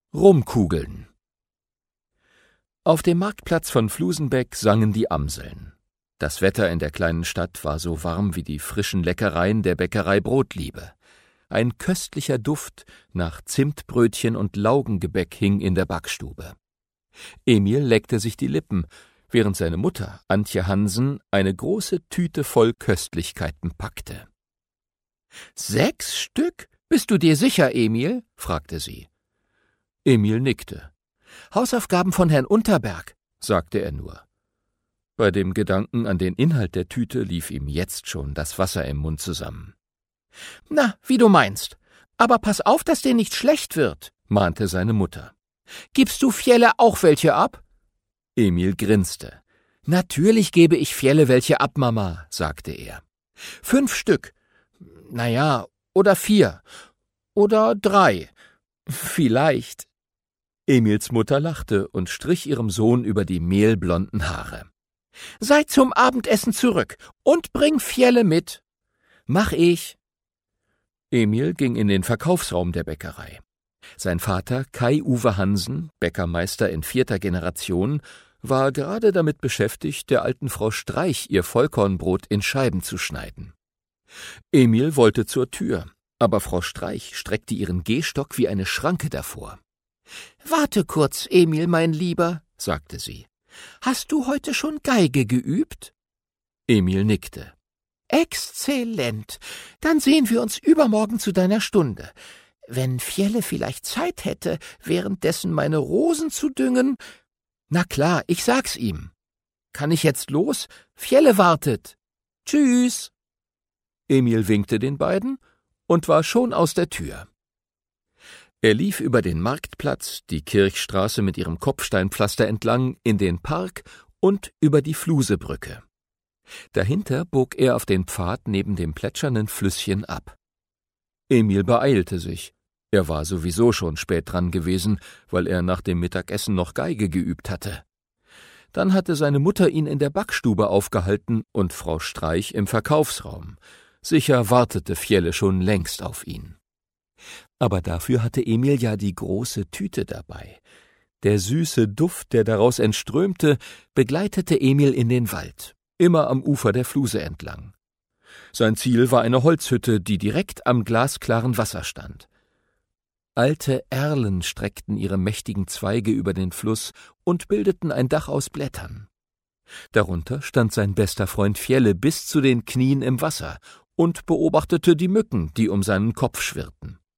Rumkugeln. Auf dem Marktplatz von Flusenbeck sangen die Amseln. Das Wetter in der kleinen Stadt war so warm wie die frischen Leckereien der Bäckerei Brotliebe. Ein köstlicher Duft nach Zimtbrötchen und Laugengebäck hing in der Backstube. Emil leckte sich die Lippen, während seine Mutter, Antje Hansen, eine große Tüte voll Köstlichkeiten packte. »6 Stück? Bist du dir sicher, Emil?« fragte sie. Emil nickte. »Hausaufgaben von Herrn Unterberg«, sagte er nur. Bei dem Gedanken an den Inhalt der Tüte lief ihm jetzt schon das Wasser im Mund zusammen. »Na, wie du meinst. Aber pass auf, dass dir nicht schlecht wird«, mahnte seine Mutter. »Gibst du Fjelle auch welche ab?« Emil grinste. »Natürlich gebe ich Fjelle welche ab, Mama«, sagte er. 5 Stück. Naja, oder 4. Oder 3. Vielleicht.« Emils Mutter lachte und strich ihrem Sohn über die mehlblonden Haare. »Sei zum Abendessen zurück und bring Fjelle mit.« »Mach ich.« Emil ging in den Verkaufsraum der Bäckerei. Sein Vater, Kai-Uwe Hansen, Bäckermeister in 4. Generation, war gerade damit beschäftigt, der alten Frau Streich ihr Vollkornbrot in Scheiben zu schneiden. Emil wollte zur Tür, aber Frau Streich streckte ihren Gehstock wie eine Schranke davor. »Warte kurz, Emil, mein Lieber«, sagte sie. »Hast du heute schon Geige geübt?« Emil nickte. »Exzellent. Dann sehen wir uns übermorgen zu deiner Stunde. Wenn Fjelle vielleicht Zeit hätte, währenddessen meine Rosen zu düngen...« »Na klar, ich sag's ihm. Kann ich jetzt los? Fjelle wartet. Tschüss.« Emil winkte den beiden und war schon aus der Tür. Er lief über den Marktplatz, die Kirchstraße mit ihrem Kopfsteinpflaster entlang, in den Park und über die Flusebrücke. Dahinter bog er auf den Pfad neben dem plätschernden Flüsschen ab. Emil beeilte sich. Er war sowieso schon spät dran gewesen, weil er nach dem Mittagessen noch Geige geübt hatte. Dann hatte seine Mutter ihn in der Backstube aufgehalten und Frau Streich im Verkaufsraum. Sicher wartete Fjelle schon längst auf ihn. Aber dafür hatte Emil ja die große Tüte dabei. Der süße Duft, der daraus entströmte, begleitete Emil in den Wald, immer am Ufer der Fluse entlang. Sein Ziel war eine Holzhütte, die direkt am glasklaren Wasser stand. Alte Erlen streckten ihre mächtigen Zweige über den Fluss und bildeten ein Dach aus Blättern. Darunter stand sein bester Freund Fjelle bis zu den Knien im Wasser und beobachtete die Mücken, die um seinen Kopf schwirrten.